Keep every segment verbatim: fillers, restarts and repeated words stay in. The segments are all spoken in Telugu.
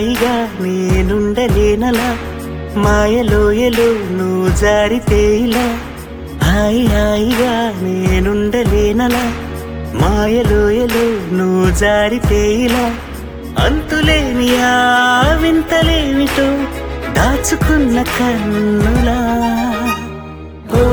హాయిగా నేనుండలేనలా మాయలోయలో నువ్వు జారితే ఇలా హాయి హాయిగా నేనుండలేనలా మాయలోయలో నువ్వు జారితే ఇలా అంతులేని ఆ వింతలేమిటో దాచుకున్న కన్నులా ఓ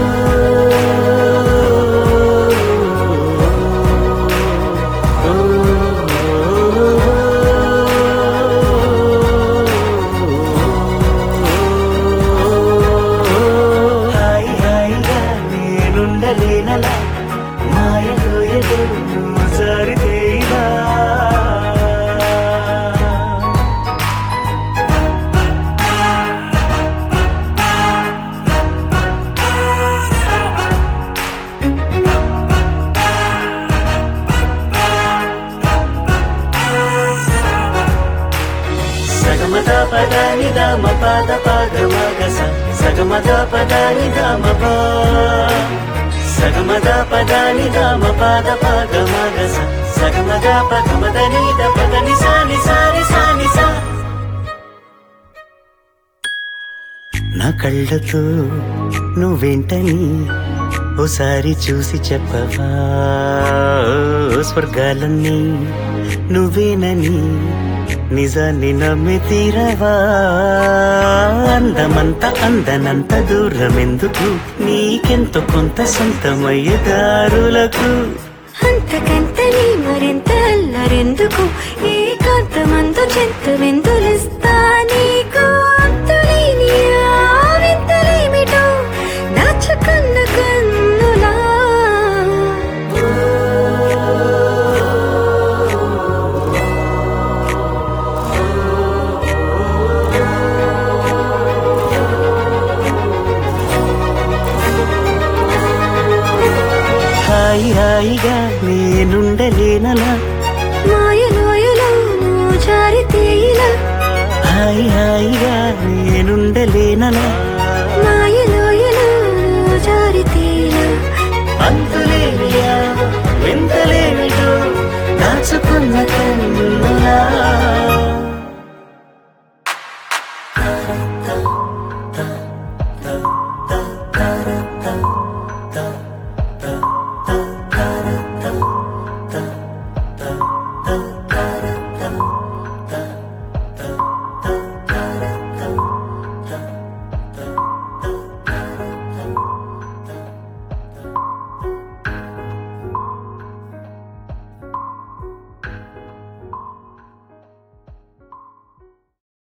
హాయి హాయిగా నేనుండలేనలా మాయలోయలో నువ్వు జారితే ఇలా సగమద పదాని దామ పాద పాగ మగస సగమద పదాని దామ పా సగమద పదాని దామ పాద పాగ మగస సగమద పగమదని ద పదని సాని సాని సాని సా నా కళ్ళతో నువ్వేంటని ఓసారి చూసి చెప్పవా స్వర్గాలన్నీ నువ్వేనని నిజాన్ని నమ్మి తీరవా అందమంత అందనంత దూరమెందుకు నీకెంతో కొంత సొంతమయ్యే దారులకు అంతకంతని మరింత అల్లరెందుకు ఏకాంతమందు చెంత వెందులిస్తా నీకు అంతులేని ఆ వింతలేమిటో దాచుకున్న కన్నులా హాయి హాయిగా నేనుండలేనలా మాయలోయలో నువ్వు జారితే ఇలా హాయి హాయిగా నేనుండలేనలా మాయలోయలో నువ్వు జారితే ఇలా అంతులేనియా వింతలేమిటో దాచుకున్న కన్నులా